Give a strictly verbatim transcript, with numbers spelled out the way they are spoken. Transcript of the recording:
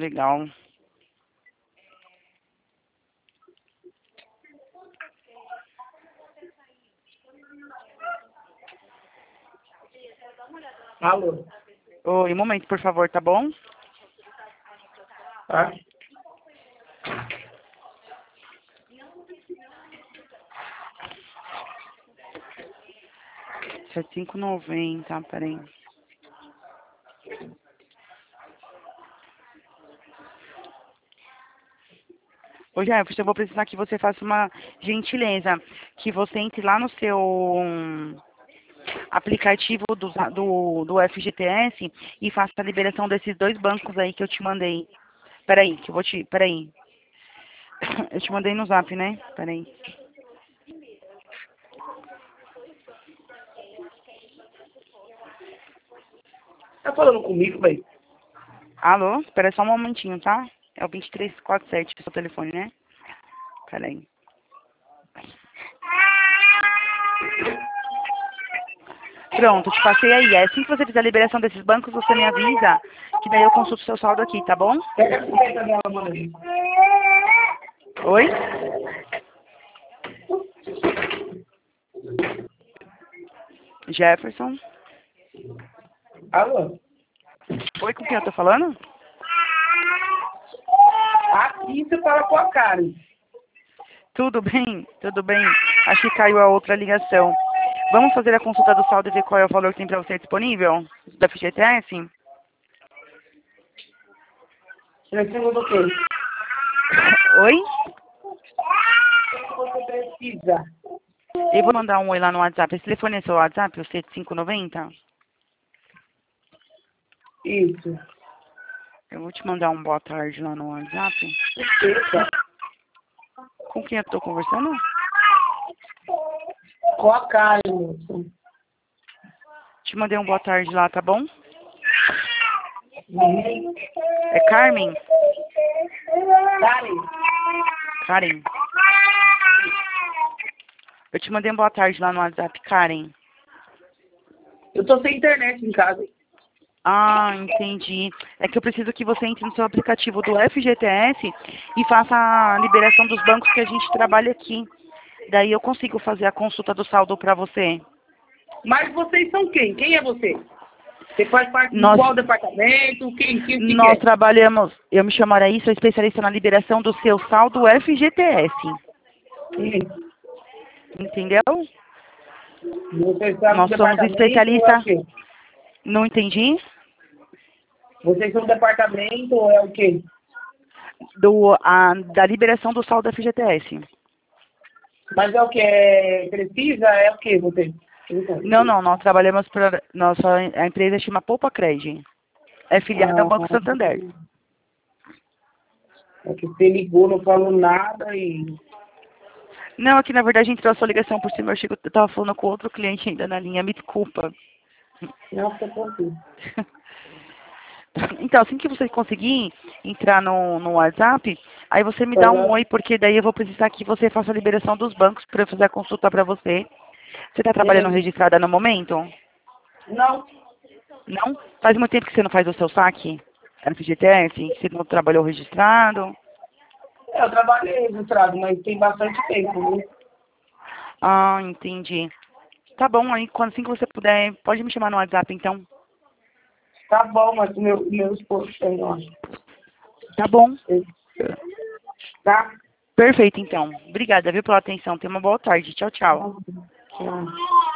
legal. Alô? Oi, um momento, por favor, tá bom? Tá? sete cinco noventa, peraí. Ô, Jefferson, eu vou precisar que você faça uma gentileza, que você entre lá no seu hum, aplicativo do, do, do F G T S e faça a liberação desses dois bancos aí que eu te mandei. Peraí, que eu vou te... Peraí. Eu te mandei no zap, né? Peraí. Tá falando comigo, velho? Alô? Espera só um momentinho, tá? É o vinte e três quarenta e sete, o seu telefone, né? Peraí. Pronto, te passei aí. É assim que você fizer a liberação desses bancos, você me avisa, que daí eu consulto o seu saldo aqui, tá bom? Pega a cinquenta dela, mano. Oi? Jefferson? Alô? Oi, com quem eu tô falando? Aqui você fala com a Karen. Tudo bem, tudo bem. Acho que caiu a outra ligação. Vamos fazer a consulta do saldo e ver qual é o valor que tem para você disponível? Da F G T S? Precisa do quê? Oi? O que você precisa? Eu vou mandar um oi lá no WhatsApp. Esse telefone é seu WhatsApp, o sete cinco noventa? Isso. Eu vou te mandar um boa tarde lá no WhatsApp. Eita. Com quem eu tô conversando? Com a Karen, moço. Te mandei um boa tarde lá, tá bom? Uhum. É Carmen? Karen. Karen. Eu te mandei um boa tarde lá no WhatsApp, Karen. Eu tô sem internet em casa. Ah, entendi. É que eu preciso que você entre no seu aplicativo do F G T S e faça a liberação dos bancos que a gente trabalha aqui. Daí eu consigo fazer a consulta do saldo para você. Mas vocês são quem? Quem é você? Você faz parte de Nós, qual departamento? Quem, quem, o que, que nós é? trabalhamos, eu me chamo Araí, sou especialista na liberação do seu saldo F G T S. Hum. Entendeu? Vocês são do Nós somos departamento ou é o especialistas. quê? Não entendi? Vocês são do departamento ou é o quê? Do, a, da liberação do saldo F G T S. Mas é o que? É, precisa? É o quê, você? Não, não, nós trabalhamos para. Nossa, a empresa chama Poupa Cred. É filiada ao Ah, Banco Santander. é que você ligou, não falou nada e... Não, aqui na verdade entrou a sua ligação por cima. Eu achei que eu estava falando com outro cliente ainda na linha. Me desculpa. Não, fica tranquilo. Então, assim que você conseguir entrar no, no WhatsApp, aí você me dá um Aham. oi, porque daí eu vou precisar que você faça a liberação dos bancos para eu fazer a consulta para você. Você está trabalhando Beleza. registrada no momento? Não, Não? Faz muito tempo que você não faz o seu saque? F G T S? Você não trabalhou registrado? eu trabalhei registrado, mas tem bastante tempo, viu? Ah, entendi. Tá bom, aí quando assim que você puder, pode me chamar no WhatsApp então. Tá bom, mas meu, meu esposo tem, eu acho. Tá bom. Tá? Perfeito, então. Obrigada, viu, pela atenção. Tenha uma boa tarde. Tchau, tchau. Tchau.